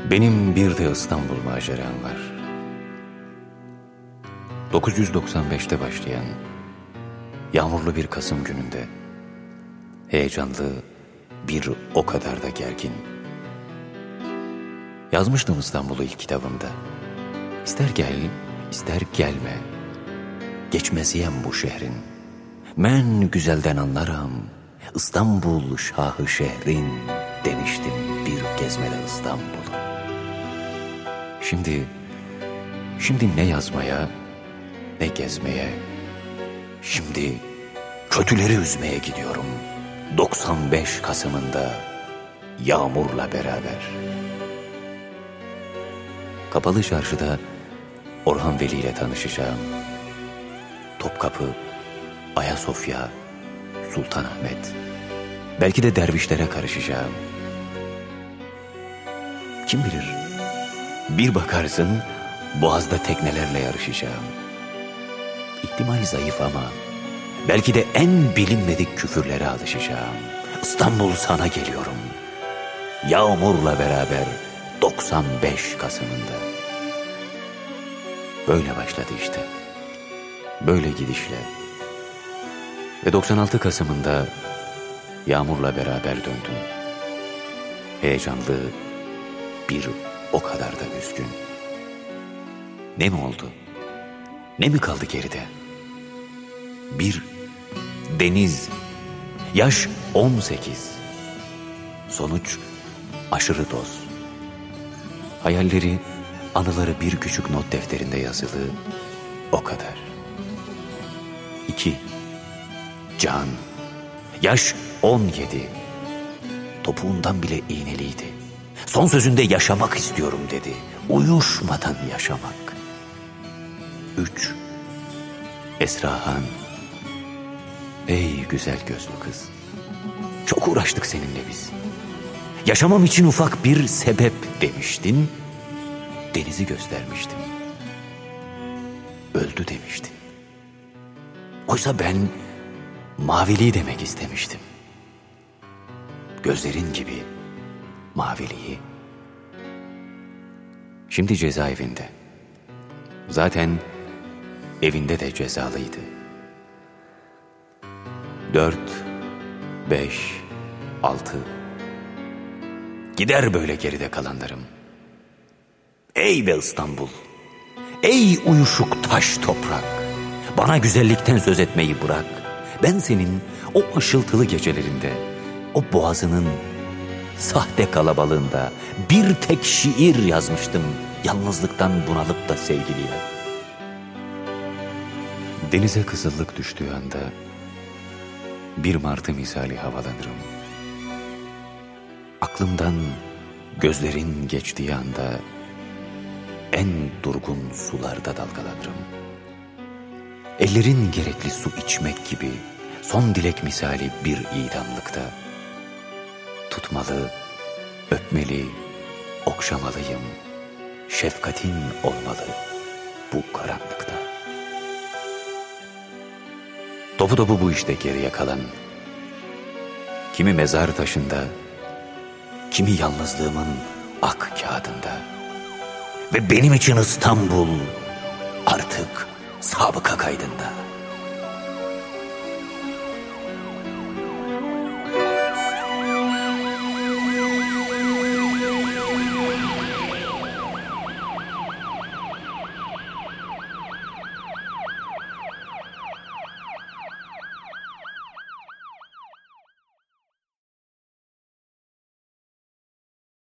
Benim bir de İstanbul maceram var. 995'te başlayan yağmurlu bir Kasım gününde, heyecanlı, bir o kadar da gergin. Yazmıştım İstanbul'u ilk kitabımda. İster gel, ister gelme, geçmeziyem bu şehrin. Men güzelden anlarım, İstanbul şahı şehrin demiştim bir gezmede İstanbul'u. Şimdi ne yazmaya, ne gezmeye, şimdi kötüleri üzmeye gidiyorum. 95 Kasım'ında yağmurla beraber. Kapalı Çarşı'da Orhan Veli ile tanışacağım. Topkapı, Ayasofya, Sultanahmet. Belki de dervişlere karışacağım. Kim bilir? Bir bakarsın Boğaz'da teknelerle yarışacağım. İhtimal zayıf ama belki de en bilinmedik küfürlere alışacağım. İstanbul sana geliyorum. Yağmurla beraber 95 Kasım'ında. Böyle başladı işte. Böyle gidişle. Ve 96 Kasım'ında yağmurla beraber döndüm. Heyecanlı, bir o kadar da üzgün. Ne mi oldu? Ne mi kaldı geride? Bir deniz, yaş 18. Sonuç aşırı doz. Hayalleri, anıları bir küçük not defterinde yazılı, o kadar. 2. Can, yaş 17. Topuğundan bile iğneliydi. Son sözünde yaşamak istiyorum dedi. Uyuşmadan yaşamak. 3. Esrahan, ey güzel gözlü kız. Çok uğraştık seninle biz. Yaşamam için ufak bir sebep demiştin. Denizi göstermiştim. Öldü demiştin. Oysa ben maviliği demek istemiştim. Gözlerin gibi maviliği. Şimdi cezaevinde. Zaten evinde de cezalıydı. 4, 5, 6. Gider böyle geride kalanlarım. Ey be İstanbul! Ey uyuşuk taş toprak! Bana güzellikten söz etmeyi bırak. Ben senin o ışıltılı gecelerinde, o boğazının sahte kalabalığında bir tek şiir yazmıştım. Yalnızlıktan bunalıp da sevgiliye. Denize kızıllık düştüğü anda bir martı misali havalanırım. Aklımdan gözlerin geçtiği anda en durgun sularda dalgalanırım. Ellerin gerekli su içmek gibi son dilek misali bir idamlıkta. Tutmalı, öpmeli, okşamalıyım. Şefkatin olmalı bu karanlıkta. Topu topu bu işte geriye kalan. Kimi mezar taşında, kimi yalnızlığımın ak kağıdında. Ve benim için İstanbul artık sabıka kaydında.